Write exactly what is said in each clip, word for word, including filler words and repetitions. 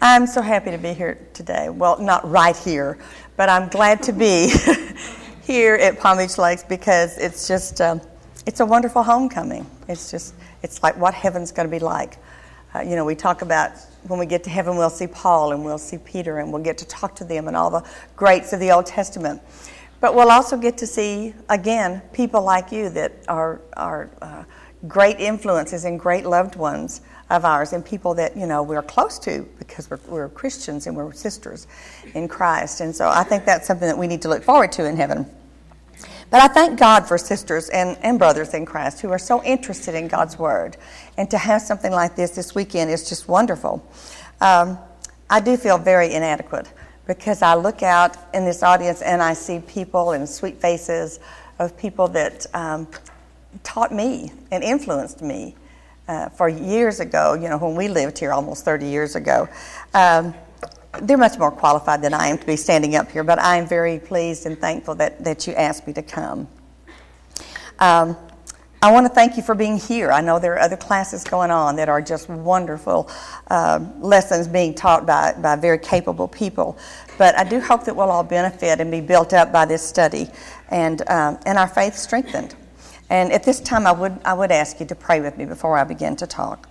I'm so happy to be here today. Well, not right here, but I'm glad to be here at Palm Beach Lakes because it's just, um, it's a wonderful homecoming. It's just, it's like what heaven's going to be like. Uh, you know, we talk about when we get to heaven, we'll see Paul and we'll see Peter and we'll get to talk to them and all the greats of the Old Testament. But we'll also get to see, again, people like you that are, are uh, great influences and great loved ones of ours, and people that, you know, we're close to because we're, we're Christians and we're sisters in Christ. And so I think that's something that we need to look forward to in heaven. But I thank God for sisters and, and brothers in Christ who are so interested in God's Word. And to have something like this this weekend is just wonderful. Um, I do feel very inadequate because I look out in this audience and I see people and sweet faces of people that um, taught me and influenced me. Uh, for years ago, you know, when we lived here almost thirty years ago. Um, they're much more qualified than I am to be standing up here, but I am very pleased and thankful that, that you asked me to come. Um, I want to thank you for being here. I know there are other classes going on that are just wonderful uh, lessons being taught by, by very capable people, but I do hope that we'll all benefit and be built up by this study and um, and our faith strengthened. And at this time, I would I would ask you to pray with me before I begin to talk.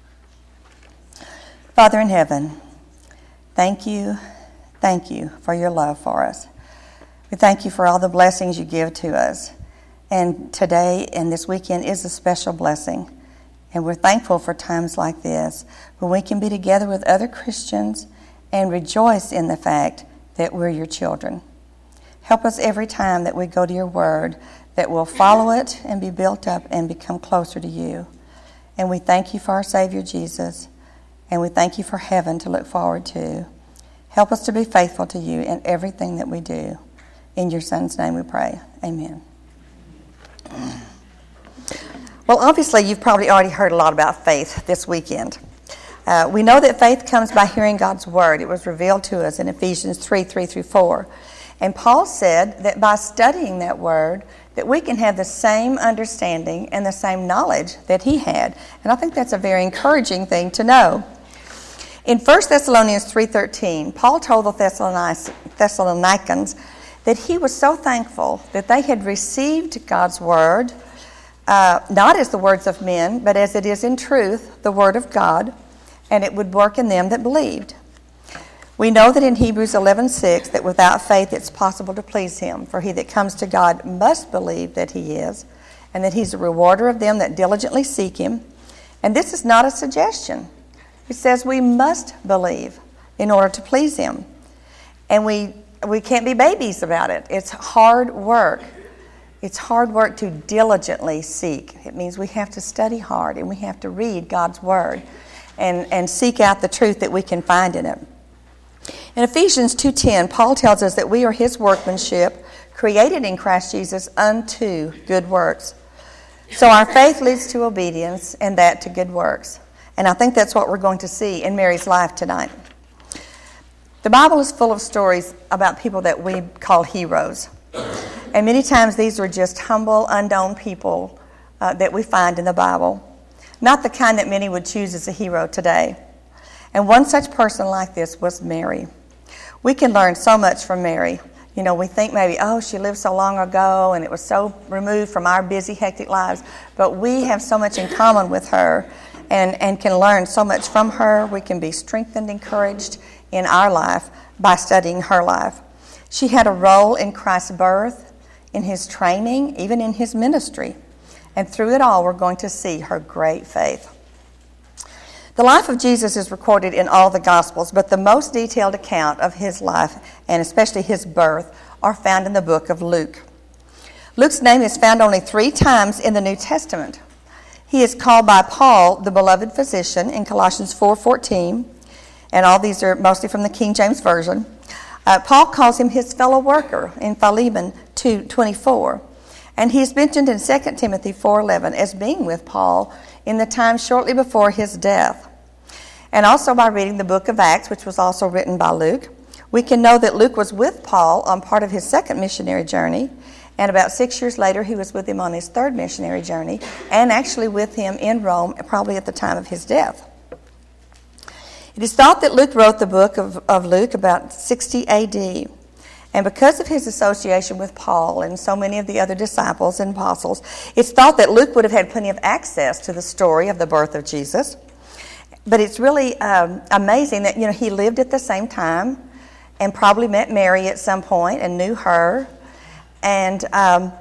Father in heaven, thank you, thank you for your love for us. We thank you for all the blessings you give to us. And today and this weekend is a special blessing. And we're thankful for times like this when we can be together with other Christians and rejoice in the fact that we're your children. Help us every time that we go to your word that we'll follow it and be built up and become closer to you. And we thank you for our Savior Jesus, and we thank you for heaven to look forward to. Help us to be faithful to you in everything that we do. In your Son's name we pray. Amen. Well, obviously, you've probably already heard a lot about faith this weekend. Uh, we know that faith comes by hearing God's word. It was revealed to us in Ephesians three, three through four. And Paul said that by studying that word, that we can have the same understanding and the same knowledge that he had. And I think that's a very encouraging thing to know. In First Thessalonians three thirteen, Paul told the Thessalonians that he was so thankful that they had received God's word, uh, not as the words of men, but as it is in truth, the word of God, and it would work in them that believed. We know that in Hebrews eleven six that without faith it's possible to please him, for he that comes to God must believe that he is, and that he's a rewarder of them that diligently seek him. And this is not a suggestion. It says we must believe in order to please him. And we we can't be babies about it. It's hard work. It's hard work to diligently seek. It means we have to study hard and we have to read God's word and, and seek out the truth that we can find in it. In Ephesians two ten, Paul tells us that we are his workmanship, created in Christ Jesus unto good works. So our faith leads to obedience, and that to good works. And I think that's what we're going to see in Mary's life tonight. The Bible is full of stories about people that we call heroes. And many times these are just humble, unknown people uh, that we find in the Bible. Not the kind that many would choose as a hero today. And one such person like this was Mary. We can learn so much from Mary. You know, we think maybe, oh, she lived so long ago and it was so removed from our busy, hectic lives. But we have so much in common with her and, and can learn so much from her. We can be strengthened, encouraged in our life by studying her life. She had a role in Christ's birth, in his training, even in his ministry. And through it all, we're going to see her great faith. The life of Jesus is recorded in all the Gospels, but the most detailed account of his life, and especially his birth, are found in the book of Luke. Luke's name is found only three times in the New Testament. He is called by Paul the beloved physician in Colossians four fourteen, and all these are mostly from the King James Version. Uh, Paul calls him his fellow worker in Philemon two twenty-four, and he's mentioned in Second Timothy four eleven as being with Paul in the time shortly before his death. And also by reading the book of Acts, which was also written by Luke, we can know that Luke was with Paul on part of his second missionary journey, and about six years later he was with him on his third missionary journey, and actually with him in Rome, probably at the time of his death. It is thought that Luke wrote the book of, of Luke about sixty A D. And because of his association with Paul and so many of the other disciples and apostles, it's thought that Luke would have had plenty of access to the story of the birth of Jesus. But it's really um, amazing that, you know, he lived at the same time and probably met Mary at some point and knew her and um,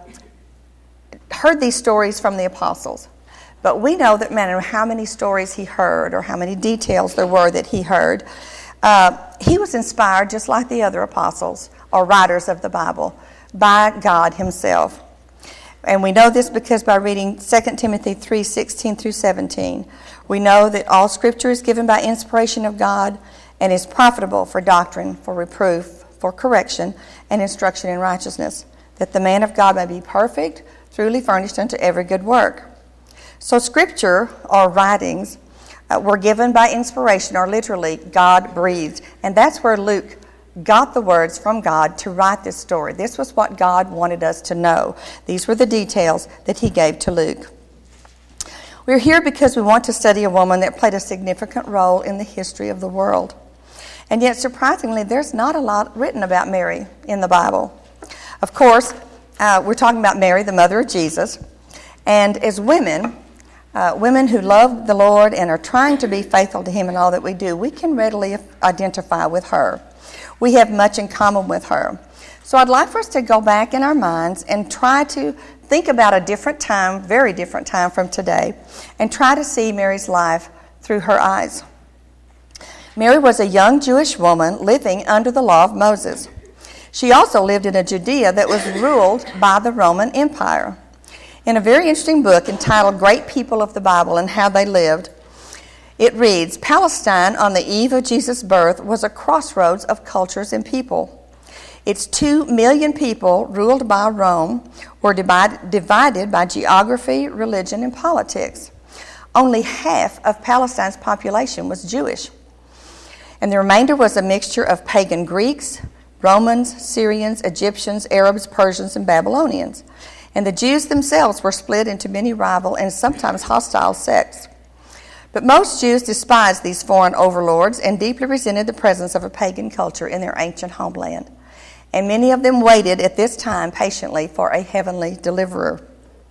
heard these stories from the apostles. But we know that no matter how many stories he heard or how many details there were that he heard, uh, he was inspired just like the other apostles or writers of the Bible by God himself. And we know this because by reading Second Timothy three sixteen through seventeen, we know that all Scripture is given by inspiration of God and is profitable for doctrine, for reproof, for correction, and instruction in righteousness, that the man of God may be perfect, truly furnished unto every good work. So Scripture, or writings, uh, were given by inspiration, or literally God-breathed. And that's where Luke got the words from God to write this story. This was what God wanted us to know. These were the details that he gave to Luke. We're here because we want to study a woman that played a significant role in the history of the world. And yet, surprisingly, there's not a lot written about Mary in the Bible. Of course, uh, we're talking about Mary, the mother of Jesus. And as women, uh, women who love the Lord and are trying to be faithful to him in all that we do, we can readily identify with her. We have much in common with her. So I'd like for us to go back in our minds and try to think about a different time, very different time from today, and try to see Mary's life through her eyes. Mary was a young Jewish woman living under the law of Moses. She also lived in a Judea that was ruled by the Roman Empire. In a very interesting book entitled Great People of the Bible and How They Lived, it reads, Palestine on the eve of Jesus' birth was a crossroads of cultures and people. Its two million people, ruled by Rome, were divide, divided by geography, religion, and politics. Only half of Palestine's population was Jewish. And the remainder was a mixture of pagan Greeks, Romans, Syrians, Egyptians, Arabs, Persians, and Babylonians. And the Jews themselves were split into many rival and sometimes hostile sects. But most Jews despised these foreign overlords and deeply resented the presence of a pagan culture in their ancient homeland. And many of them waited at this time patiently for a heavenly deliverer.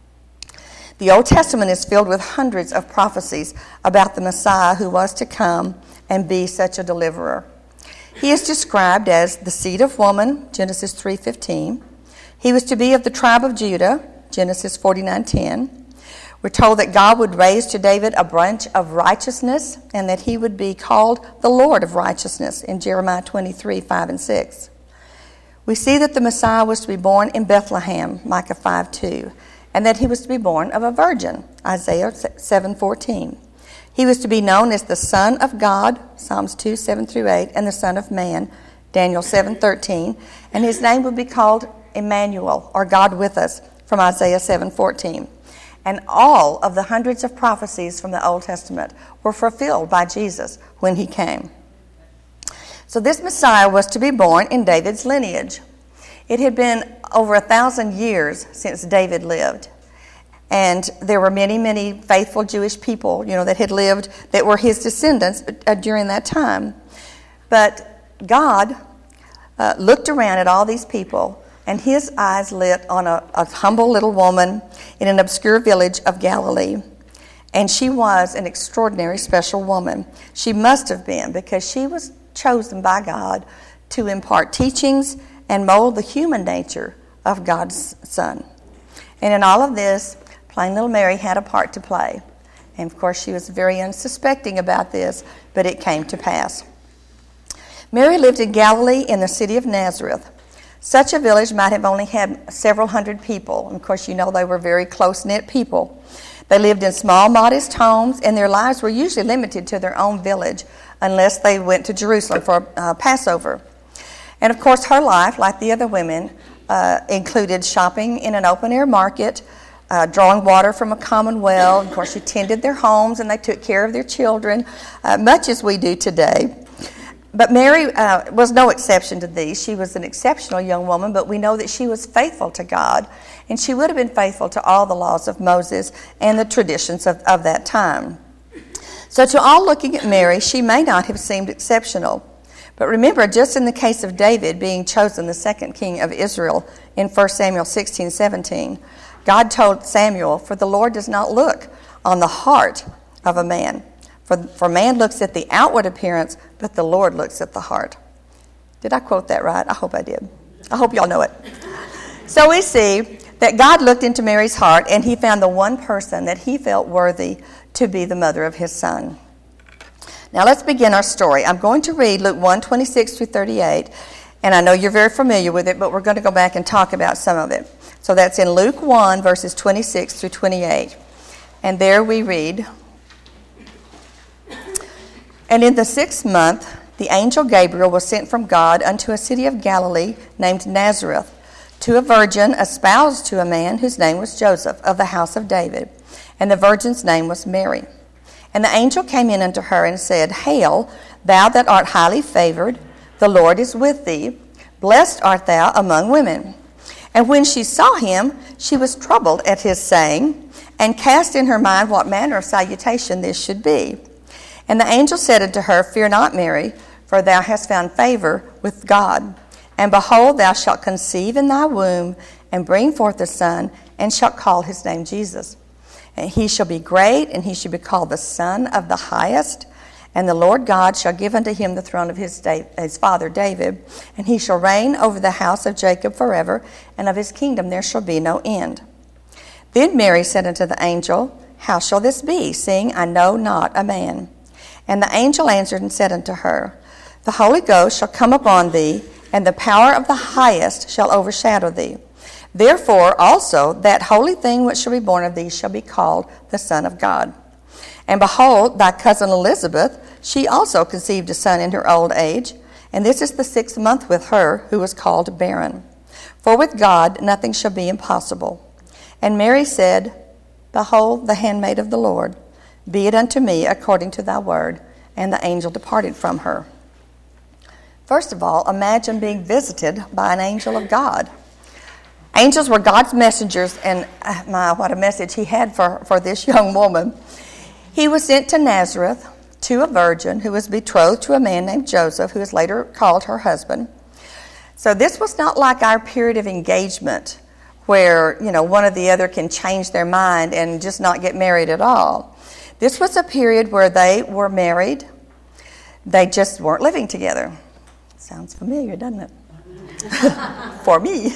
The Old Testament is filled with hundreds of prophecies about the Messiah who was to come and be such a deliverer. He is described as the seed of woman, Genesis three fifteen. He was to be of the tribe of Judah, Genesis forty-nine ten. We're told that God would raise to David a branch of righteousness and that he would be called the Lord of righteousness in Jeremiah twenty-three five and six. We see that the Messiah was to be born in Bethlehem, Micah five two, and that he was to be born of a virgin, Isaiah seven fourteen. He was to be known as the Son of God, Psalms two seven through eight, and the Son of Man, Daniel seven thirteen, and his name would be called Emmanuel, or God with us, from Isaiah seven fourteen. And all of the hundreds of prophecies from the Old Testament were fulfilled by Jesus when he came. So this Messiah was to be born in David's lineage. It had been over a thousand years since David lived. And there were many, many faithful Jewish people, you know, that had lived, that were his descendants uh, during that time. But God uh, looked around at all these people, and his eyes lit on a, a humble little woman in an obscure village of Galilee. And she was an extraordinary, special woman. She must have been, because she was chosen by God to impart teachings and mold the human nature of God's Son. And in all of this, plain little Mary had a part to play. And of course, she was very unsuspecting about this, but it came to pass. Mary lived in Galilee in the city of Nazareth. Such a village might have only had several hundred people. And of course, you know they were very close-knit people. They lived in small, modest homes, and their lives were usually limited to their own village unless they went to Jerusalem for uh, Passover. And of course, her life, like the other women, uh, included shopping in an open-air market, uh, drawing water from a common well. Of course, she tended their homes, and they took care of their children, uh, much as we do today. But Mary uh, was no exception to these. She was an exceptional young woman, but we know that she was faithful to God, and she would have been faithful to all the laws of Moses and the traditions of, of that time. So to all looking at Mary, she may not have seemed exceptional. But remember, just in the case of David being chosen the second king of Israel in First Samuel sixteen seventeen, God told Samuel, "For the Lord does not look on the heart of a man. For, for man looks at the outward appearance, but the Lord looks at the heart." Did I quote that right? I hope I did. I hope y'all know it. So we see that God looked into Mary's heart, and he found the one person that he felt worthy to be the mother of his son. Now let's begin our story. I'm going to read Luke one, twenty-six through thirty-eight, and I know you're very familiar with it, but we're going to go back and talk about some of it. So that's in Luke one, verses twenty-six through twenty-eight. And there we read, "And in the sixth month, the angel Gabriel was sent from God unto a city of Galilee named Nazareth, to a virgin espoused to a man whose name was Joseph, of the house of David. And the virgin's name was Mary. And the angel came in unto her and said, Hail, thou that art highly favored, the Lord is with thee. Blessed art thou among women. And when she saw him, she was troubled at his saying, and cast in her mind what manner of salutation this should be. And the angel said unto her, Fear not, Mary, for thou hast found favor with God. And behold, thou shalt conceive in thy womb, and bring forth a son, and shalt call his name Jesus. And he shall be great, and he shall be called the Son of the Highest. And the Lord God shall give unto him the throne of his, da- his father David, and he shall reign over the house of Jacob forever, and of his kingdom there shall be no end. Then Mary said unto the angel, How shall this be, seeing I know not a man? And the angel answered and said unto her, The Holy Ghost shall come upon thee, and the power of the Highest shall overshadow thee. Therefore also that holy thing which shall be born of thee shall be called the Son of God. And behold, thy cousin Elizabeth, she also conceived a son in her old age, and this is the sixth month with her, who was called barren. For with God nothing shall be impossible. And Mary said, Behold, the handmaid of the Lord, be it unto me according to thy word. And the angel departed from her." First of all, imagine being visited by an angel of God. Angels were God's messengers, and uh, my, what a message he had for, for this young woman. He was sent to Nazareth to a virgin who was betrothed to a man named Joseph, who was later called her husband. So this was not like our period of engagement where, you know, one or the other can change their mind and just not get married at all. This was a period where they were married. They just weren't living together. Sounds familiar, doesn't it? For me.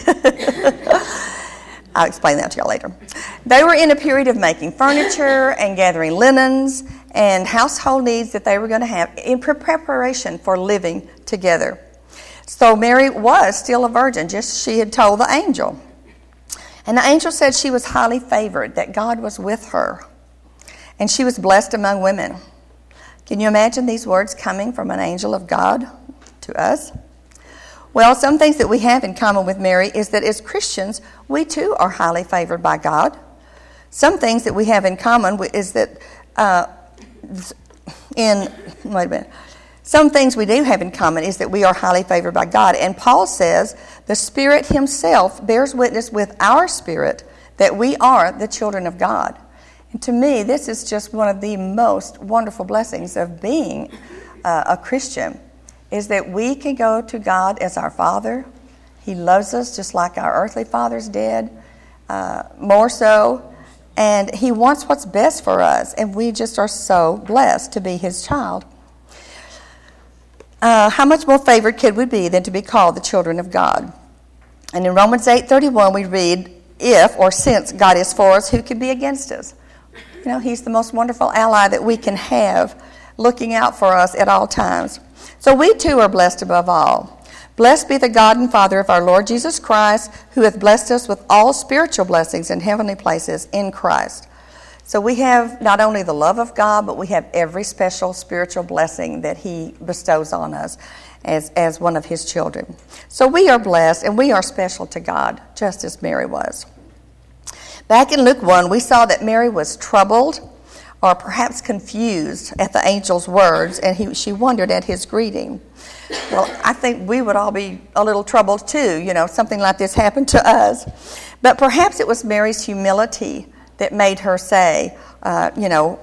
I'll explain that to y'all later. They were in a period of making furniture and gathering linens and household needs that they were going to have in preparation for living together. So Mary was still a virgin, just she had told the angel. And the angel said she was highly favored, that God was with her. And she was blessed among women. Can you imagine these words coming from an angel of God to us? Well, some things that we have in common with Mary is that as Christians, we too are highly favored by God. Some things that we have in common is that uh, in, wait a minute, some things we do have in common is that we are highly favored by God. And Paul says the Spirit himself bears witness with our spirit that we are the children of God. And to me, this is just one of the most wonderful blessings of being uh, a Christian, is that we can go to God as our Father. He loves us just like our earthly fathers did, uh, more so. And he wants what's best for us. And we just are so blessed to be his child. Uh, how much more favored could we be than to be called the children of God? And in Romans eight thirty-one we read, if or since God is for us, who could be against us? You know, he's the most wonderful ally that we can have, looking out for us at all times. So we too are blessed above all. Blessed be the God and Father of our Lord Jesus Christ, who hath blessed us with all spiritual blessings in heavenly places in Christ. So we have not only the love of God, but we have every special spiritual blessing that he bestows on us as, as one of his children. So we are blessed and we are special to God, just as Mary was. Back in Luke one, we saw that Mary was troubled or perhaps confused at the angel's words, and he, she wondered at his greeting. Well, I think we would all be a little troubled too, you know, if something like this happened to us. But perhaps it was Mary's humility that made her say, uh, you know,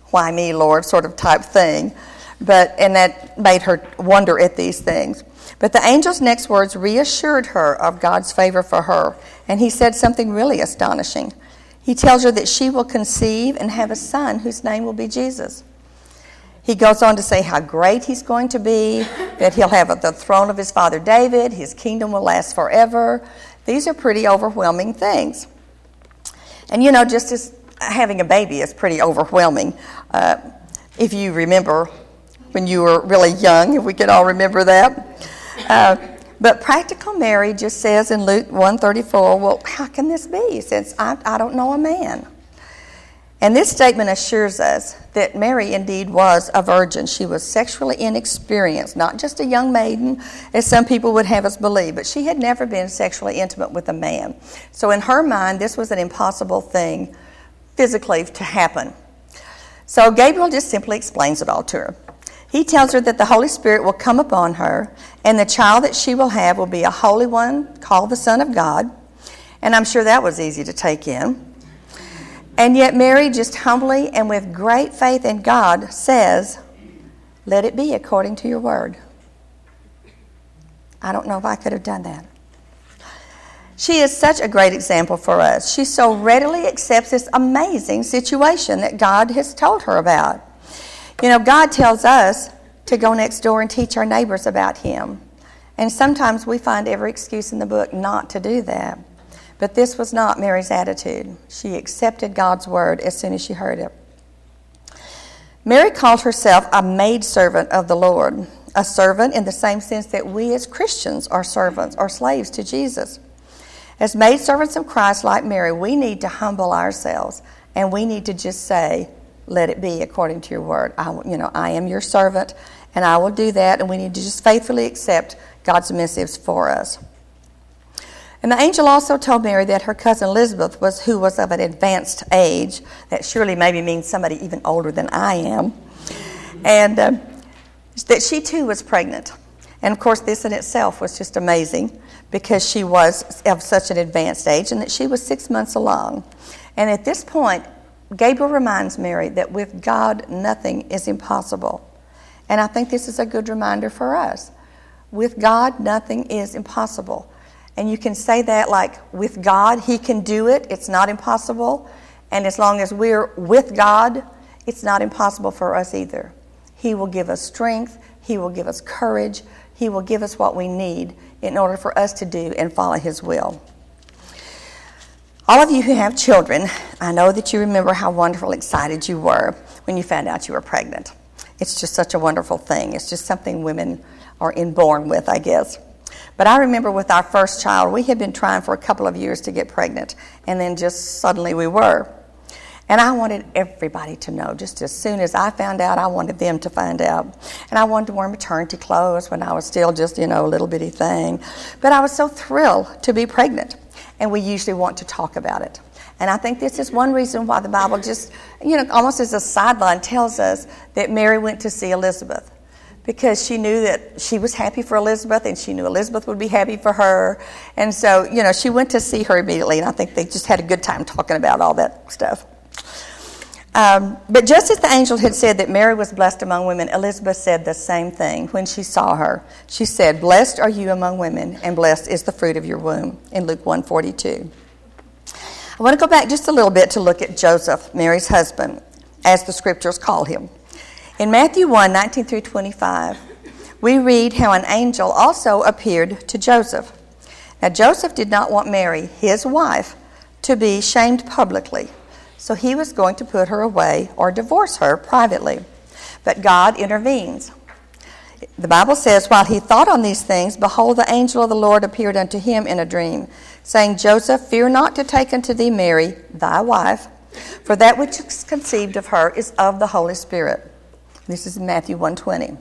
why me, Lord, sort of type thing. But and that made her wonder at these things. But the angel's next words reassured her of God's favor for her. And he said something really astonishing. He tells her that she will conceive and have a son whose name will be Jesus. He goes on to say how great he's going to be, that he'll have the throne of his father David, his kingdom will last forever. These are pretty overwhelming things. And you know, just as having a baby is pretty overwhelming. Uh, if you remember when you were really young, if we could all remember that. Uh, but practical Mary just says in Luke one thirty-four, well, how can this be since I, I don't know a man? And this statement assures us that Mary indeed was a virgin. She was sexually inexperienced, not just a young maiden, as some people would have us believe, but she had never been sexually intimate with a man. So in her mind, this was an impossible thing physically to happen. So Gabriel just simply explains it all to her. He tells her that the Holy Spirit will come upon her, and the child that she will have will be a holy one called the Son of God. And I'm sure that was easy to take in. And yet Mary just humbly and with great faith in God says, let it be according to your word. I don't know if I could have done that. She is such a great example for us. She so readily accepts this amazing situation that God has told her about. You know, God tells us to go next door and teach our neighbors about him. And sometimes we find every excuse in the book not to do that. But this was not Mary's attitude. She accepted God's word as soon as she heard it. Mary called herself a maidservant of the Lord, a servant in the same sense that we as Christians are servants or slaves to Jesus. As maidservants of Christ like Mary, we need to humble ourselves and we need to just say, let it be according to your word. I, you know, I am your servant and I will do that, and we need to just faithfully accept God's missives for us. And the angel also told Mary that her cousin Elizabeth, was who was of an advanced age, that surely maybe means somebody even older than I am, and uh, that she too was pregnant. And of course this in itself was just amazing because she was of such an advanced age and that she was six months along. And at this point, Gabriel reminds Mary that with God nothing is impossible. And I think this is a good reminder for us. With God nothing is impossible. And you can say that like, with God, he can do it. It's not impossible. And as long as we're with God, it's not impossible for us either. He will give us strength. He will give us courage. He will give us what we need in order for us to do and follow his will. All of you who have children, I know that you remember how wonderful, excited you were when you found out you were pregnant. It's just such a wonderful thing. It's just something women are inborn with, I guess. But I remember with our first child, we had been trying for a couple of years to get pregnant, and then just suddenly we were. And I wanted everybody to know. Just as soon as I found out, I wanted them to find out. And I wanted to wear maternity clothes when I was still just, you know, a little bitty thing. But I was so thrilled to be pregnant, and we usually want to talk about it. And I think this is one reason why the Bible just, you know, almost as a sideline tells us that Mary went to see Elizabeth. Because she knew that she was happy for Elizabeth, and she knew Elizabeth would be happy for her. And so, you know, she went to see her immediately, and I think they just had a good time talking about all that stuff. Um, but just as the angel had said that Mary was blessed among women, Elizabeth said the same thing when she saw her. She said, blessed are you among women, and blessed is the fruit of your womb, in Luke one forty-two. I want to go back just a little bit to look at Joseph, Mary's husband, as the scriptures call him. In Matthew one, nineteen through twenty-five, we read how an angel also appeared to Joseph. Now, Joseph did not want Mary, his wife, to be shamed publicly, so he was going to put her away or divorce her privately. But God intervenes. The Bible says, while he thought on these things, behold, the angel of the Lord appeared unto him in a dream, saying, Joseph, fear not to take unto thee Mary, thy wife, for that which is conceived of her is of the Holy Spirit. This is Matthew one twenty.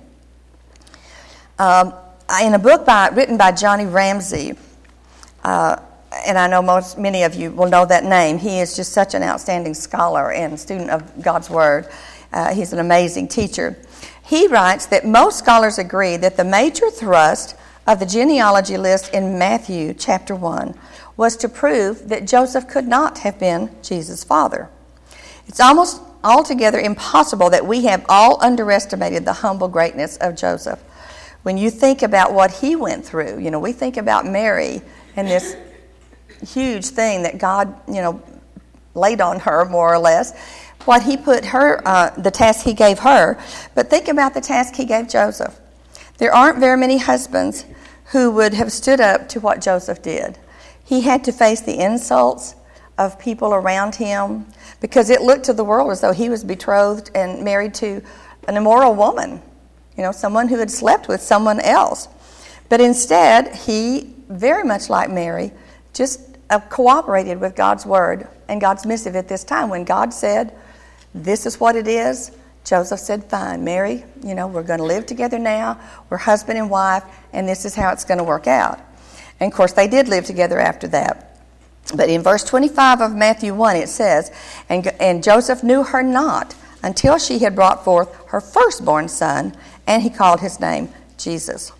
Um, in a book by, written by Johnny Ramsey, uh, and I know most many of you will know that name. He is just such an outstanding scholar and student of God's Word. Uh, he's an amazing teacher. He writes that most scholars agree that the major thrust of the genealogy list in Matthew chapter one was to prove that Joseph could not have been Jesus' father. It's almost altogether impossible that we have all underestimated the humble greatness of Joseph. When you think about what he went through, you know, we think about Mary and this huge thing that God, you know, laid on her, more or less, what he put her, uh, the task he gave her. But think about the task he gave Joseph. There aren't very many husbands who would have stood up to what Joseph did. He had to face the insults of people around him because it looked to the world as though he was betrothed and married to an immoral woman, you know, someone who had slept with someone else. But instead, he, very much like Mary, just uh, cooperated with God's word and God's missive at this time. When God said, this is what it is, Joseph said, fine, Mary, you know, we're going to live together now. We're husband and wife, and this is how it's going to work out. And, of course, they did live together after that. But in verse twenty-five of Matthew one, it says, and, and Joseph knew her not until she had brought forth her firstborn son, and he called his name Jesus.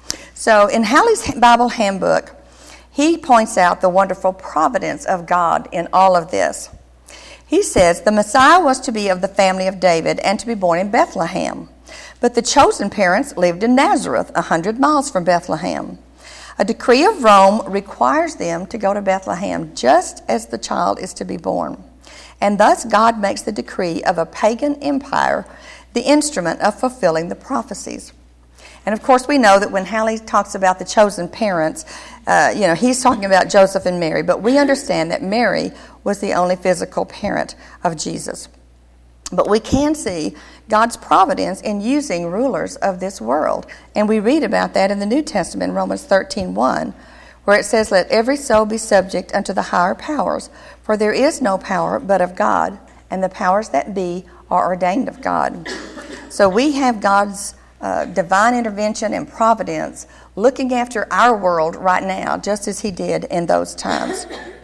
So in Halley's Bible Handbook, he points out the wonderful providence of God in all of this. He says the Messiah was to be of the family of David and to be born in Bethlehem. But the chosen parents lived in Nazareth, a hundred miles from Bethlehem. A decree of Rome requires them to go to Bethlehem just as the child is to be born. And thus God makes the decree of a pagan empire the instrument of fulfilling the prophecies. And of course we know that when Halley talks about the chosen parents, uh, you know, he's talking about Joseph and Mary, but we understand that Mary was the only physical parent of Jesus. But we can see God's providence in using rulers of this world. And we read about that in the New Testament, Romans thirteen one, where it says, let every soul be subject unto the higher powers, for there is no power but of God, and the powers that be are ordained of God. So we have God's uh, divine intervention and providence looking after our world right now, just as he did in those times.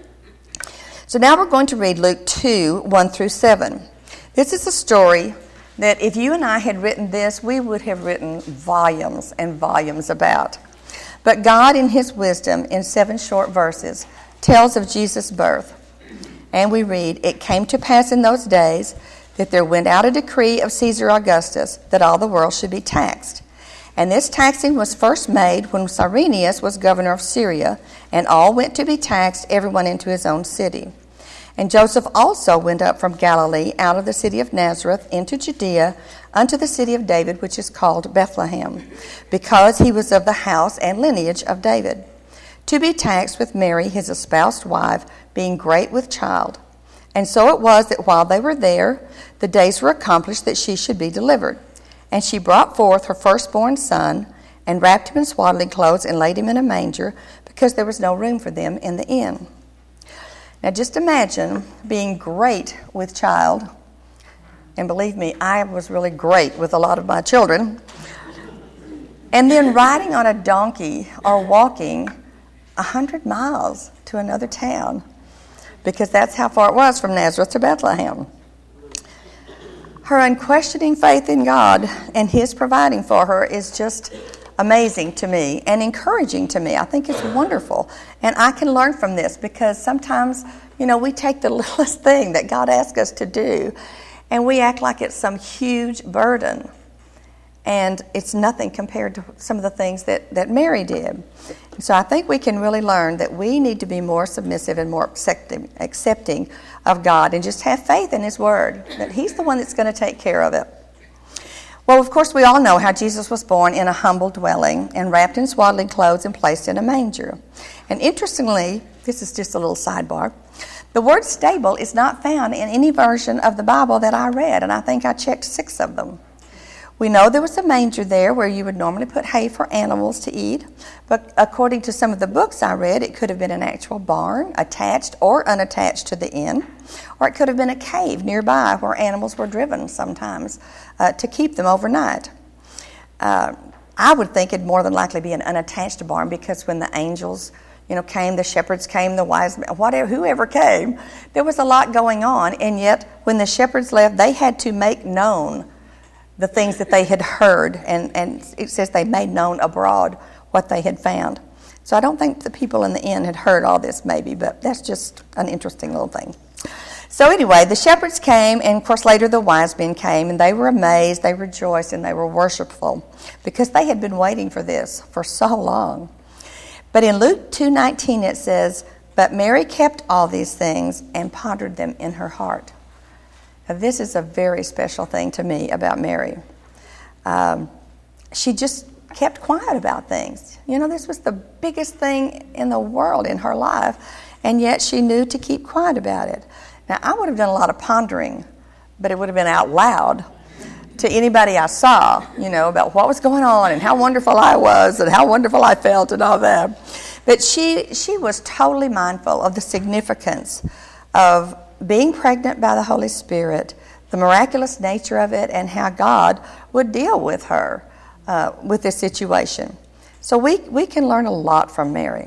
So now we're going to read Luke two, one through seven. This is a story that if you and I had written this, we would have written volumes and volumes about. But God, in his wisdom, in seven short verses, tells of Jesus' birth. And we read, it came to pass in those days that there went out a decree of Caesar Augustus that all the world should be taxed. And this taxing was first made when Cyrenius was governor of Syria, and all went to be taxed, everyone into his own city. And Joseph also went up from Galilee out of the city of Nazareth into Judea unto the city of David, which is called Bethlehem, because he was of the house and lineage of David, to be taxed with Mary, his espoused wife, being great with child. And so it was that while they were there, the days were accomplished that she should be delivered. And she brought forth her firstborn son, and wrapped him in swaddling clothes, and laid him in a manger, because there was no room for them in the inn. Now just imagine being great with child, and believe me, I was really great with a lot of my children, and then riding on a donkey or walking a hundred miles to another town, because that's how far it was from Nazareth to Bethlehem. Her unquestioning faith in God and his providing for her is just amazing to me and encouraging to me. I think it's wonderful. And I can learn from this because sometimes, you know, we take the littlest thing that God asks us to do and we act like it's some huge burden. And it's nothing compared to some of the things that, that Mary did. So I think we can really learn that we need to be more submissive and more accepting, accepting of God and just have faith in his word, that he's the one that's going to take care of it. Well, of course, we all know how Jesus was born in a humble dwelling and wrapped in swaddling clothes and placed in a manger. And interestingly, this is just a little sidebar, the word stable is not found in any version of the Bible that I read, and I think I checked six of them. We know there was a manger there where you would normally put hay for animals to eat, but according to some of the books I read, it could have been an actual barn, attached or unattached to the inn, or it could have been a cave nearby where animals were driven sometimes uh, to keep them overnight. Uh, I would think it'd more than likely be an unattached barn because when the angels, you know, came, the shepherds came, the wise men, whatever, whoever came, there was a lot going on, and yet when the shepherds left, they had to make known the things that they had heard, and, and it says they made known abroad what they had found. So I don't think the people in the inn had heard all this maybe, but that's just an interesting little thing. So anyway, the shepherds came, and of course later the wise men came, and they were amazed, they rejoiced, and they were worshipful because they had been waiting for this for so long. But in Luke two nineteen it says, "But Mary kept all these things and pondered them in her heart." Now, this is a very special thing to me about Mary. Um, she just kept quiet about things. You know, this was the biggest thing in the world in her life, and yet she knew to keep quiet about it. Now, I would have done a lot of pondering, but it would have been out loud to anybody I saw, you know, about what was going on and how wonderful I was and how wonderful I felt and all that. But she she was totally mindful of the significance of being pregnant by the Holy Spirit, the miraculous nature of it, and how God would deal with her, uh, with this situation. So we, we can learn a lot from Mary.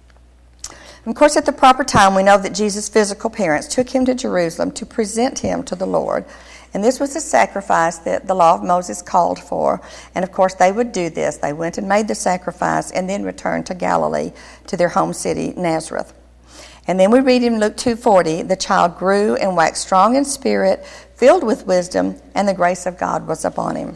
Of course, at the proper time, we know that Jesus' physical parents took him to Jerusalem to present him to the Lord. And this was the sacrifice that the law of Moses called for. And of course, they would do this. They went and made the sacrifice and then returned to Galilee, to their home city, Nazareth. And then we read in Luke two forty, "The child grew and waxed strong in spirit, filled with wisdom, and the grace of God was upon him."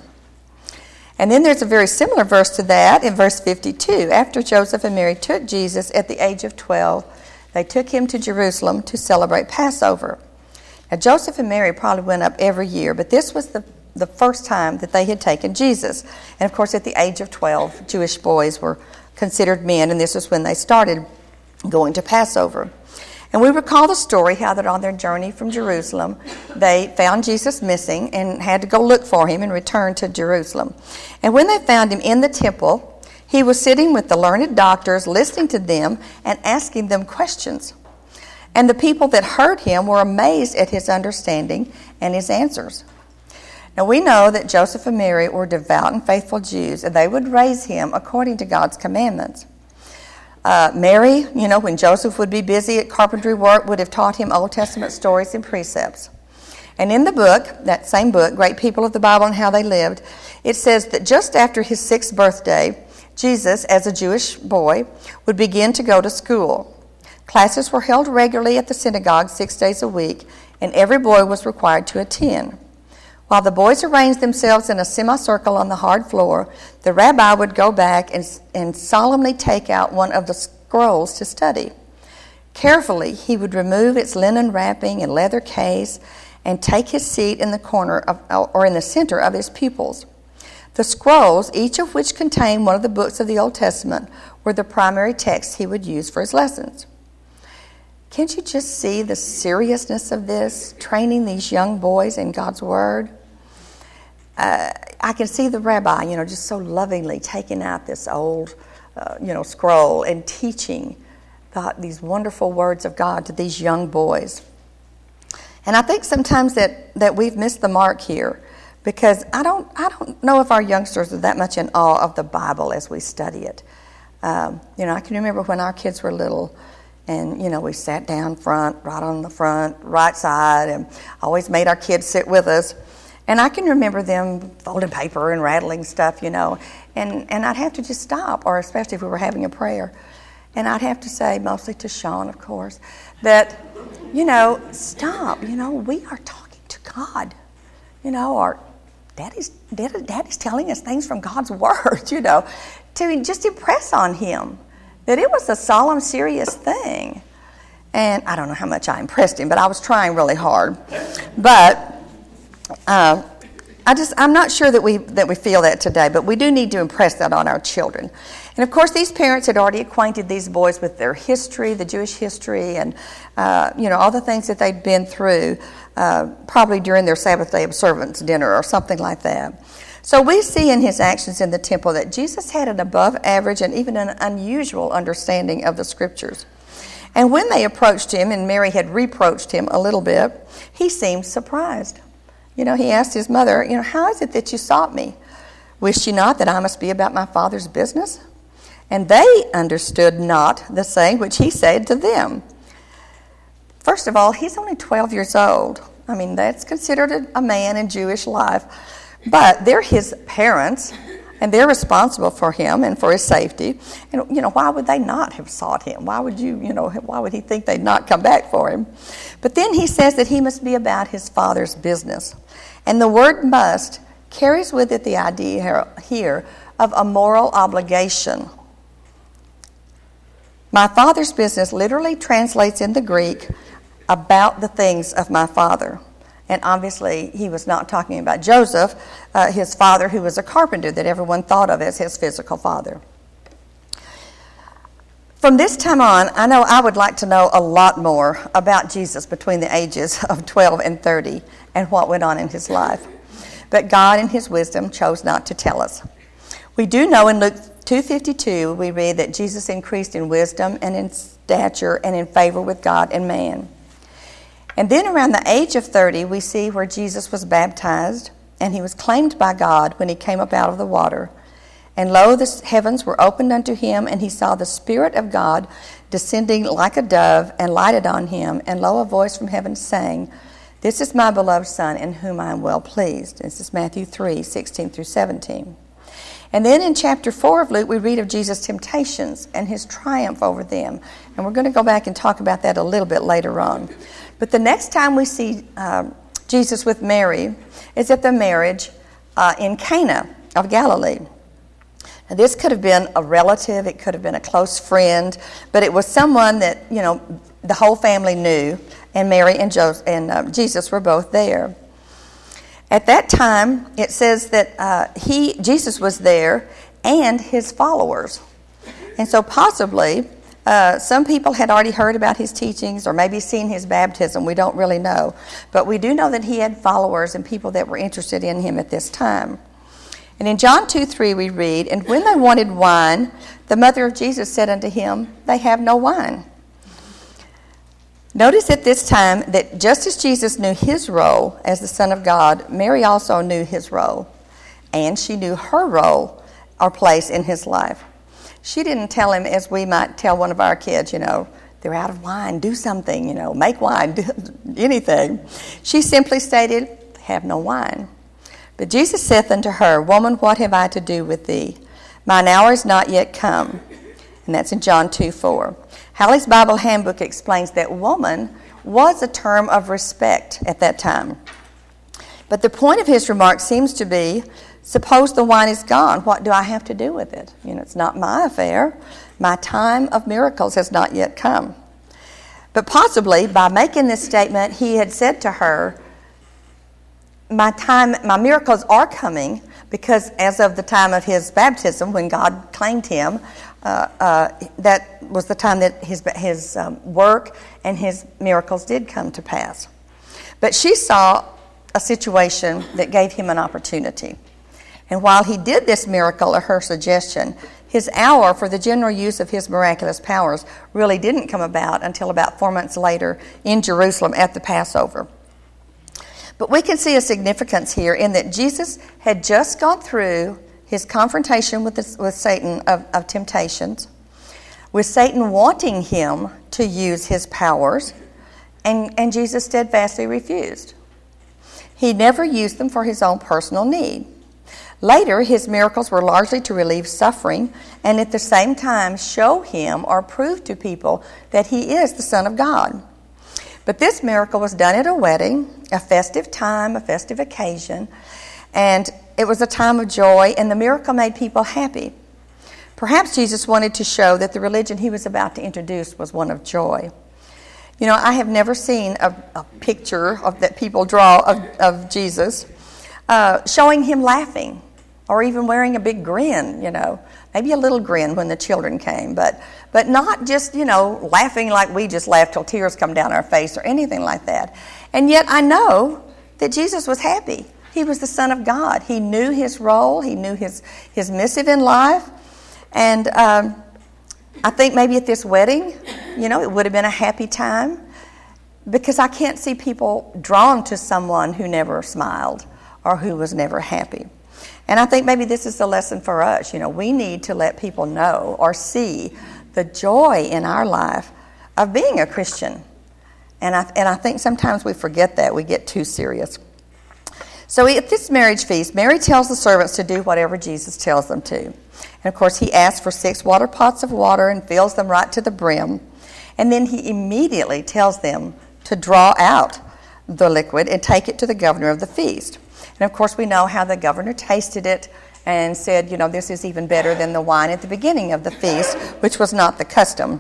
And then there's a very similar verse to that in verse fifty-two. "After Joseph and Mary took Jesus at the age of twelve, they took him to Jerusalem to celebrate Passover." Now, Joseph and Mary probably went up every year, but this was the, the first time that they had taken Jesus. And of course, at the age of twelve, Jewish boys were considered men, and this was when they started going to Passover. And we recall the story how that on their journey from Jerusalem, they found Jesus missing and had to go look for him and return to Jerusalem. And when they found him in the temple, he was sitting with the learned doctors, listening to them and asking them questions. And the people that heard him were amazed at his understanding and his answers. Now we know that Joseph and Mary were devout and faithful Jews, and they would raise him according to God's commandments. Uh, Mary, you know, when Joseph would be busy at carpentry work, would have taught him Old Testament stories and precepts. And in the book, that same book, Great People of the Bible and How They Lived, it says that just after his sixth birthday, Jesus, as a Jewish boy, would begin to go to school. Classes were held regularly at the synagogue six days a week, and every boy was required to attend. While the boys arranged themselves in a semicircle on the hard floor, the rabbi would go back and, and solemnly take out one of the scrolls to study. Carefully, he would remove its linen wrapping and leather case and take his seat in the corner of, or in the center of his pupils. The scrolls, each of which contained one of the books of the Old Testament, were the primary texts he would use for his lessons. Can't you just see the seriousness of this, training these young boys in God's Word? Uh, I can see the rabbi, you know, just so lovingly taking out this old, uh, you know, scroll and teaching the, these wonderful words of God to these young boys. And I think sometimes that, that we've missed the mark here, because I don't I don't know if our youngsters are that much in awe of the Bible as we study it. Um, you know, I can remember when our kids were little, and, you know, we sat down front, right on the front, right side, and always made our kids sit with us. And I can remember them folding paper and rattling stuff, you know, and, and I'd have to just stop, or especially if we were having a prayer. And I'd have to say, mostly to Sean, of course, that, you know, stop, you know, we are talking to God, you know, or Daddy's, Daddy, Daddy's telling us things from God's Word, you know, to just impress on him that it was a solemn, serious thing. And I don't know how much I impressed him, but I was trying really hard. But uh, I just, I'm not sure that we that we feel that today, but we do need to impress that on our children. And of course, these parents had already acquainted these boys with their history, the Jewish history, and uh, you know, all the things that they'd been through, uh, probably during their Sabbath day observance dinner or something like that. So we see in his actions in the temple that Jesus had an above average and even an unusual understanding of the Scriptures. And when they approached him, and Mary had reproached him a little bit, he seemed surprised. You know, he asked his mother, you know, how is it that you sought me? Wist ye not that I must be about my Father's business? And they understood not the saying which he said to them. First of all, he's only twelve years old. I mean, that's considered a man in Jewish life. But they're his parents. And they're responsible for him and for his safety. And, you know, why would they not have sought him? Why would you, you know, why would he think they'd not come back for him? But then he says that he must be about his Father's business. And the word must carries with it the idea here of a moral obligation. My Father's business literally translates in the Greek about the things of my Father. And obviously, he was not talking about Joseph, uh, his father, who was a carpenter that everyone thought of as his physical father. From this time on, I know I would like to know a lot more about Jesus between the ages of twelve and thirty and what went on in his life. But God, in his wisdom, chose not to tell us. We do know in Luke two fifty-two, we read that Jesus increased in wisdom and in stature and in favor with God and man. And then around the age of thirty, we see where Jesus was baptized, and he was claimed by God when he came up out of the water. And lo, the heavens were opened unto him, and he saw the Spirit of God descending like a dove and lighted on him. And lo, a voice from heaven saying, This is my beloved Son, in whom I am well pleased. This is Matthew three, sixteen through seventeen. And then in chapter four of Luke, we read of Jesus' temptations and his triumph over them. And we're going to go back and talk about that a little bit later on. But the next time we see uh, Jesus with Mary is at the marriage uh, in Cana of Galilee. Now, this could have been a relative, it could have been a close friend, but it was someone that, you know, the whole family knew, and Mary and, Joseph, and uh, Jesus were both there. At that time, it says that uh, he, Jesus was there and his followers. And so possibly, uh, some people had already heard about his teachings or maybe seen his baptism. We don't really know. But we do know that he had followers and people that were interested in him at this time. And in John two three we read, And when they wanted wine, the mother of Jesus said unto him, They have no wine. Notice at this time that just as Jesus knew his role as the Son of God, Mary also knew his role. And she knew her role or place in his life. She didn't tell him as we might tell one of our kids, you know, they're out of wine, do something, you know, make wine, do anything. She simply stated, have no wine. But Jesus saith unto her, Woman, what have I to do with thee? Mine hour is not yet come. And that's in John two four. Halley's Bible Handbook explains that woman was a term of respect at that time. But the point of his remark seems to be, suppose the wine is gone, what do I have to do with it? You know, it's not my affair. My time of miracles has not yet come. But possibly by making this statement, he had said to her, my time, my miracles are coming, because as of the time of his baptism, when God claimed him, uh, uh, that was the time that his, his um, work and his miracles did come to pass. But she saw a situation that gave him an opportunity. And while he did this miracle at her suggestion, his hour for the general use of his miraculous powers really didn't come about until about four months later in Jerusalem at the Passover. But we can see a significance here in that Jesus had just gone through his confrontation with, this, with Satan of, of temptations, with Satan wanting him to use his powers, and, and Jesus steadfastly refused. He never used them for his own personal need. Later, his miracles were largely to relieve suffering and at the same time show him or prove to people that he is the Son of God. But this miracle was done at a wedding, a festive time, a festive occasion, and it was a time of joy, and the miracle made people happy. Perhaps Jesus wanted to show that the religion he was about to introduce was one of joy. You know, I have never seen a, a picture of, that people draw of, of Jesus uh, showing him laughing or even wearing a big grin, you know, maybe a little grin when the children came, but but not just, you know, laughing like we just laugh till tears come down our face or anything like that. And yet I know that Jesus was happy. He was the Son of God. He knew his role. He knew his, his missive in life. And um, I think maybe at this wedding, you know, it would have been a happy time, because I can't see people drawn to someone who never smiled or who was never happy. And I think maybe this is the lesson for us. You know, we need to let people know or see the joy in our life of being a Christian. And I, and I think sometimes we forget that. We get too serious. So at this marriage feast, Mary tells the servants to do whatever Jesus tells them to. And of course, he asks for six water pots of water and fills them right to the brim. And then he immediately tells them to draw out the liquid and take it to the governor of the feast. And of course, we know how the governor tasted it and said, you know, this is even better than the wine at the beginning of the feast, which was not the custom.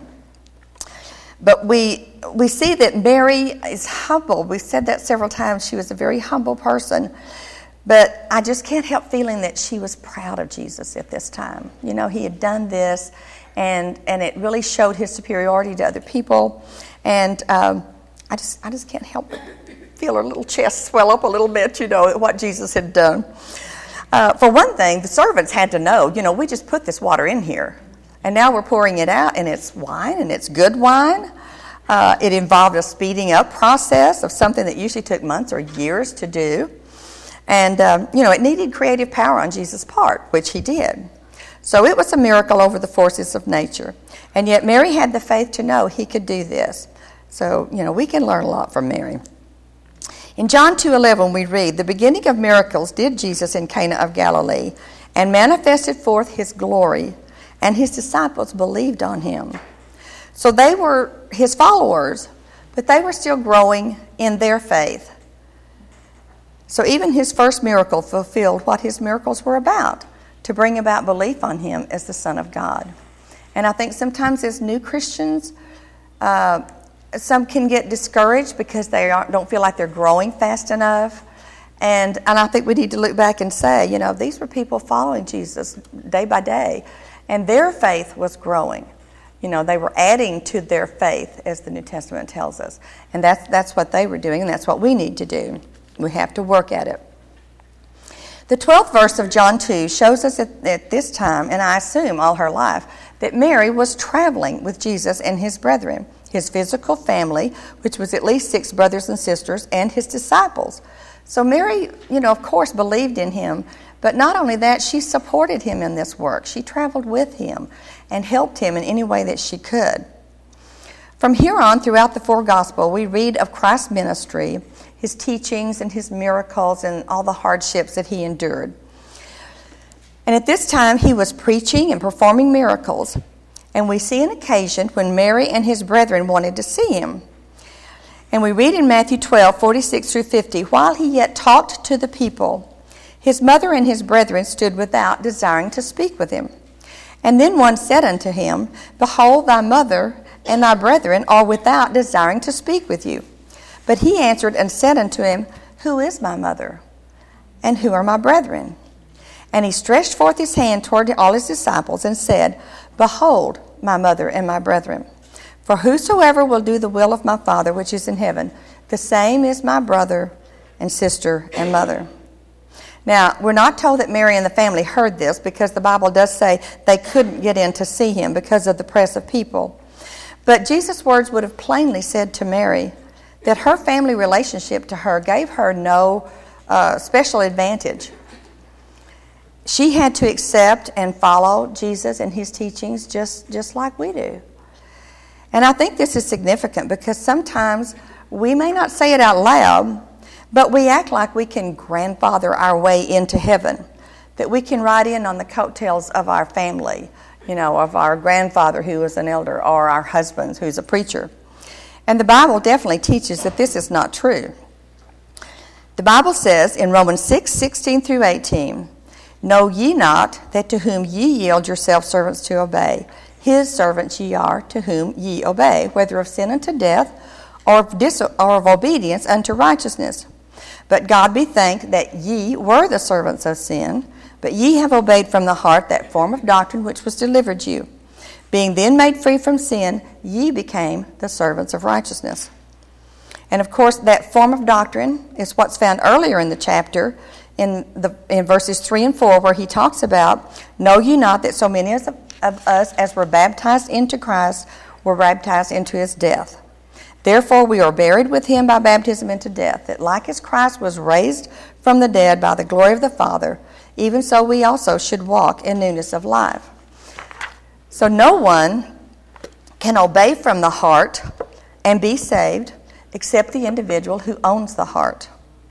But we we see that Mary is humble. We've said that several times. She was a very humble person. But I just can't help feeling that she was proud of Jesus at this time. You know, he had done this, and and it really showed his superiority to other people. And um, I just I just can't help but feel her little chest swell up a little bit, you know, at what Jesus had done. Uh, for one thing, the servants had to know, you know, we just put this water in here. And now we're pouring it out, and it's wine, and it's good wine. Uh, it involved a speeding up process of something that usually took months or years to do. And, um, you know, it needed creative power on Jesus' part, which he did. So it was a miracle over the forces of nature. And yet Mary had the faith to know he could do this. So, you know, we can learn a lot from Mary. In John two eleven, we read, "The beginning of miracles did Jesus in Cana of Galilee, and manifested forth his glory, and his disciples believed on him." So they were his followers, but they were still growing in their faith. So even his first miracle fulfilled what his miracles were about, to bring about belief on him as the Son of God. And I think sometimes as new Christians, uh, some can get discouraged because they aren't, don't feel like they're growing fast enough. And, and I think we need to look back and say, you know, these were people following Jesus day by day, and their faith was growing. You know, they were adding to their faith, as the New Testament tells us. And that's, that's what they were doing, and that's what we need to do. We have to work at it. The twelfth verse of John two shows us at, at this time, and I assume all her life, that Mary was traveling with Jesus and his brethren, his physical family, which was at least six brothers and sisters, and his disciples. So Mary, you know, of course, believed in him, but not only that, she supported him in this work. She traveled with him and helped him in any way that she could. From here on, throughout the four Gospels, we read of Christ's ministry, his teachings and his miracles and all the hardships that he endured. And at this time, he was preaching and performing miracles. And we see an occasion when Mary and his brethren wanted to see him. And we read in Matthew twelve, forty-six through fifty, "While he yet talked to the people, his mother and his brethren stood without, desiring to speak with him. And then one said unto him, Behold, thy mother and thy brethren are without, desiring to speak with you. But he answered and said unto him, Who is my mother? And who are my brethren? And he stretched forth his hand toward all his disciples and said, Behold, my mother and my brethren. For whosoever will do the will of my Father which is in heaven, the same is my brother and sister and mother." Now, we're not told that Mary and the family heard this, because the Bible does say they couldn't get in to see him because of the press of people. But Jesus' words would have plainly said to Mary that her family relationship to her gave her no uh, special advantage. She had to accept and follow Jesus and his teachings just, just like we do. And I think this is significant because sometimes we may not say it out loud, but we act like we can grandfather our way into heaven, that we can ride in on the coattails of our family, you know, of our grandfather who was an elder, or our husband who's a preacher. And the Bible definitely teaches that this is not true. The Bible says in Romans six, sixteen through eighteen, "Know ye not that to whom ye yield yourselves servants to obey, his servants ye are to whom ye obey, whether of sin unto death, or of, dis- or of obedience unto righteousness? But God be thanked that ye were the servants of sin, but ye have obeyed from the heart that form of doctrine which was delivered you. Being then made free from sin, ye became the servants of righteousness." And of course, that form of doctrine is what's found earlier in the chapter, in the in verses three and four, where he talks about, "Know ye not that so many of, of us as were baptized into Christ were baptized into his death? Therefore we are buried with him by baptism into death, that like as Christ was raised from the dead by the glory of the Father, even so we also should walk in newness of life." So no one can obey from the heart and be saved except the individual who owns the heart.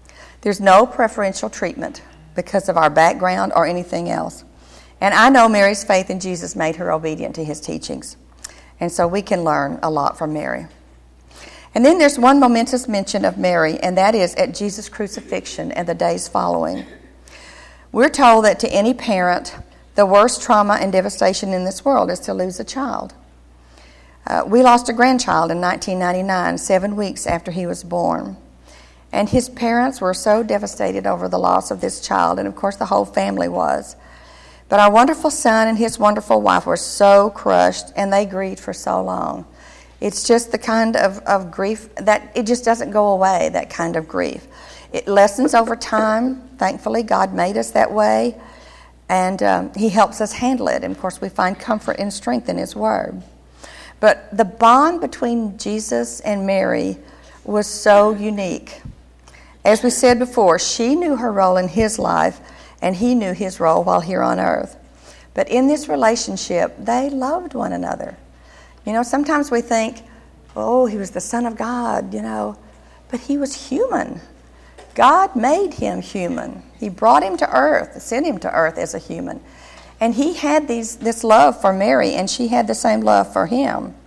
There's no preferential treatment because of our background or anything else. And I know Mary's faith in Jesus made her obedient to his teachings. And so we can learn a lot from Mary. And then there's one momentous mention of Mary, and that is at Jesus' crucifixion and the days following. We're told that to any parent, the worst trauma and devastation in this world is to lose a child. Uh, we lost a grandchild in nineteen ninety-nine, seven weeks after he was born. And his parents were so devastated over the loss of this child, and of course the whole family was. But our wonderful son and his wonderful wife were so crushed, and they grieved for so long. It's just the kind of, of grief that it just doesn't go away, that kind of grief. It lessens over time. Thankfully, God made us that way, and um, he helps us handle it. And of course, we find comfort and strength in his word. But the bond between Jesus and Mary was so unique. As we said before, she knew her role in his life, and he knew his role while here on earth. But in this relationship, they loved one another. You know, sometimes we think, oh, he was the Son of God, you know, but he was human. God made him human. He brought him to earth, sent him to earth as a human. And he had these this love for Mary, and she had the same love for him.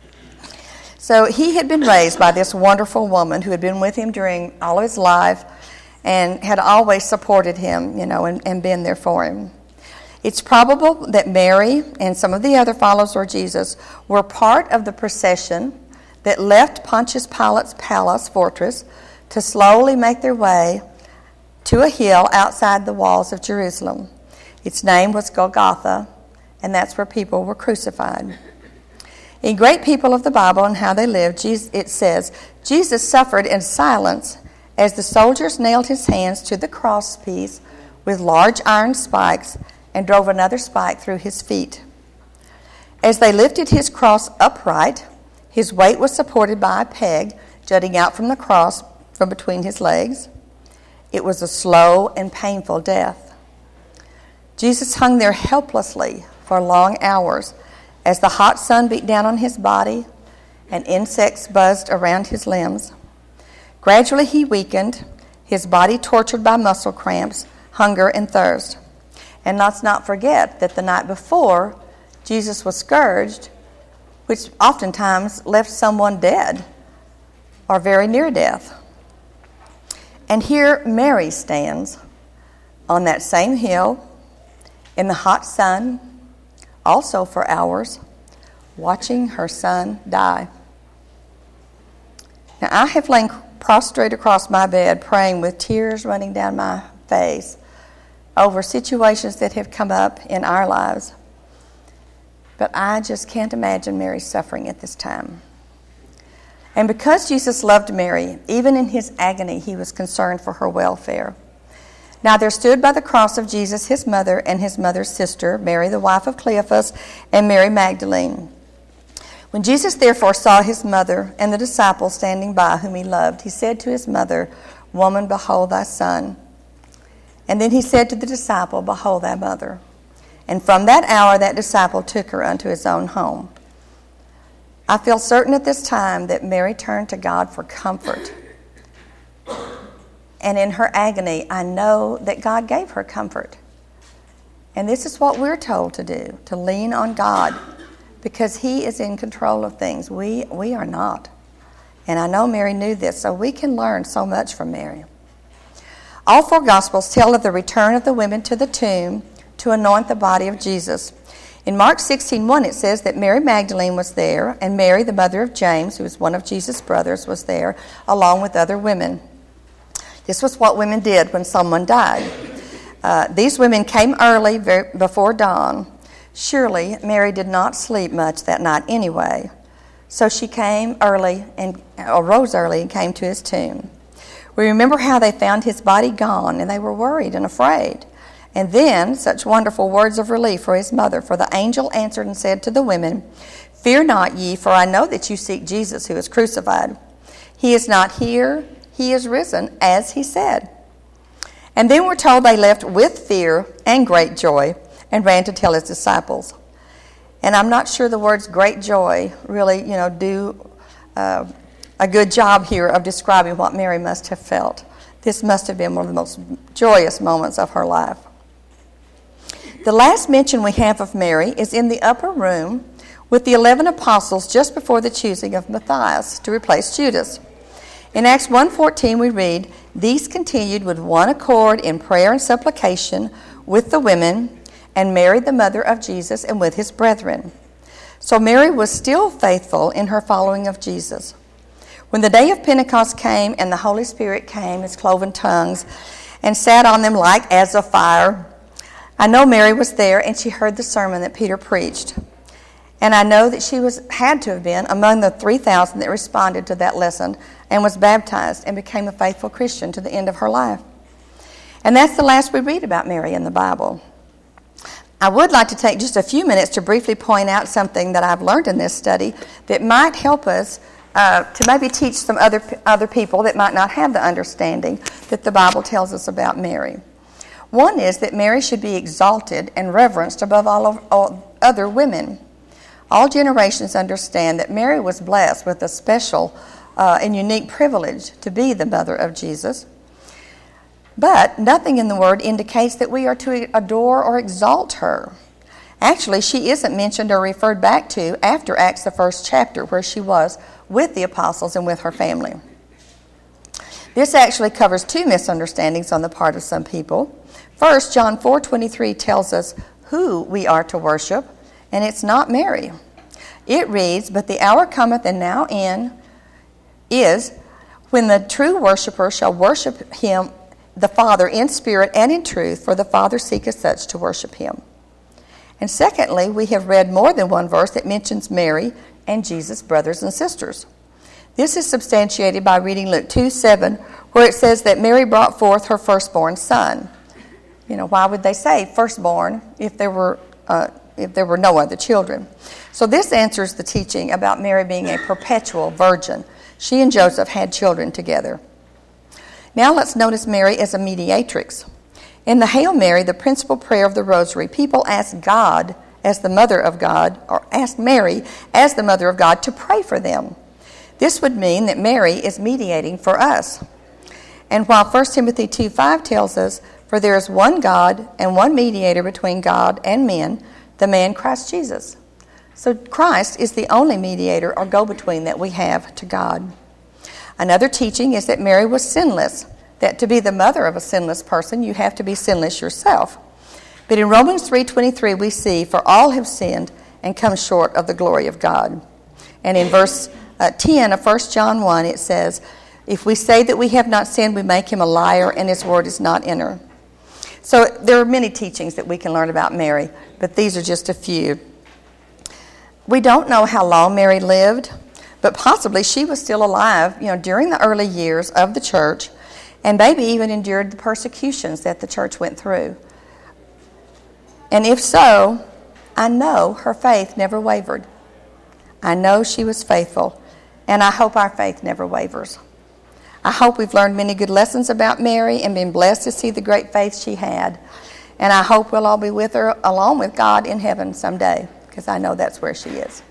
So he had been raised by this wonderful woman who had been with him during all of his life and had always supported him, you know, and, and been there for him. It's probable that Mary and some of the other followers of Jesus were part of the procession that left Pontius Pilate's palace fortress to slowly make their way to a hill outside the walls of Jerusalem. Its name was Golgotha, and that's where people were crucified. In Great People of the Bible and How They Lived, it says, Jesus suffered in silence as the soldiers nailed his hands to the crosspiece with large iron spikes and drove another spike through his feet. As they lifted his cross upright, his weight was supported by a peg jutting out from the cross from between his legs. It was a slow and painful death. Jesus hung there helplessly for long hours as the hot sun beat down on his body and insects buzzed around his limbs. Gradually he weakened, his body tortured by muscle cramps, hunger, and thirst. And let's not forget that the night before, Jesus was scourged, which oftentimes left someone dead or very near death. And here Mary stands on that same hill in the hot sun, also for hours, watching her son die. Now, I have lain prostrate across my bed, praying with tears running down my face over situations that have come up in our lives. But I just can't imagine Mary's suffering at this time. And because Jesus loved Mary, even in his agony, he was concerned for her welfare. Now there stood by the cross of Jesus his mother and his mother's sister, Mary the wife of Cleophas, and Mary Magdalene. When Jesus therefore saw his mother and the disciples standing by whom he loved, he said to his mother, "Woman, behold thy son." And then he said to the disciple, "Behold thy mother." And from that hour that disciple took her unto his own home. I feel certain at this time that Mary turned to God for comfort. And in her agony, I know that God gave her comfort. And this is what we're told to do, to lean on God, because he is in control of things. We, we are not. And I know Mary knew this, so we can learn so much from Mary. All four Gospels tell of the return of the women to the tomb to anoint the body of Jesus. In Mark sixteen one, it says that Mary Magdalene was there, and Mary, the mother of James, who was one of Jesus' brothers, was there, along with other women. This was what women did when someone died. Uh, these women came early, very, before dawn. Surely, Mary did not sleep much that night anyway. So she came early, and arose early, and came to his tomb. We remember how they found his body gone, and they were worried and afraid. And then, such wonderful words of relief for his mother. For the angel answered and said to the women, "Fear not ye, for I know that you seek Jesus who is crucified. He is not here, he is risen, as he said." And then we're told they left with fear and great joy and ran to tell his disciples. And I'm not sure the words great joy really, you know, do uh, a good job here of describing what Mary must have felt. This must have been one of the most joyous moments of her life. The last mention we have of Mary is in the upper room with the eleven apostles just before the choosing of Matthias to replace Judas. In Acts one fourteen we read, "These continued with one accord in prayer and supplication with the women, and Mary the mother of Jesus, and with his brethren." So Mary was still faithful in her following of Jesus. When the day of Pentecost came and the Holy Spirit came as cloven tongues and sat on them like as of fire, I know Mary was there and she heard the sermon that Peter preached. And I know that she was had to have been among the three thousand that responded to that lesson and was baptized and became a faithful Christian to the end of her life. And that's the last we read about Mary in the Bible. I would like to take just a few minutes to briefly point out something that I've learned in this study that might help us uh, to maybe teach some other other people that might not have the understanding that the Bible tells us about Mary. One is that Mary should be exalted and reverenced above all, of, all other women. All generations understand that Mary was blessed with a special uh, and unique privilege to be the mother of Jesus. But nothing in the Word indicates that we are to adore or exalt her. Actually, she isn't mentioned or referred back to after Acts, the first chapter, where she was with the apostles and with her family. This actually covers two misunderstandings on the part of some people. First, John four twenty-three tells us who we are to worship, and it's not Mary. It reads, "But the hour cometh, and now in, is, when the true worshiper shall worship him, the Father, in spirit and in truth, for the Father seeketh such to worship him." And secondly, we have read more than one verse that mentions Mary and Jesus' brothers and sisters. This is substantiated by reading Luke two seven, where it says that Mary brought forth her firstborn son. You know, why would they say firstborn if there were uh, if there were no other children? So this answers the teaching about Mary being a perpetual virgin. She and Joseph had children together. Now let's notice Mary as a mediatrix. In the Hail Mary, the principal prayer of the Rosary, people ask God as the Mother of God, or ask Mary as the Mother of God to pray for them. This would mean that Mary is mediating for us. And while First Timothy two five tells us, "For there is one God and one mediator between God and men, the man Christ Jesus." So Christ is the only mediator or go-between that we have to God. Another teaching is that Mary was sinless, that to be the mother of a sinless person, you have to be sinless yourself. But in Romans three twenty-three, we see, "For all have sinned and come short of the glory of God." And in verse uh, ten of First John one, it says, "If we say that we have not sinned, we make him a liar, and his word is not in her." So there are many teachings that we can learn about Mary, but these are just a few. We don't know how long Mary lived, but possibly she was still alive, you know, during the early years of the church, and maybe even endured the persecutions that the church went through. And if so, I know her faith never wavered. I know she was faithful, and I hope our faith never wavers. I hope we've learned many good lessons about Mary and been blessed to see the great faith she had. And I hope we'll all be with her along with God in heaven someday, because I know that's where she is.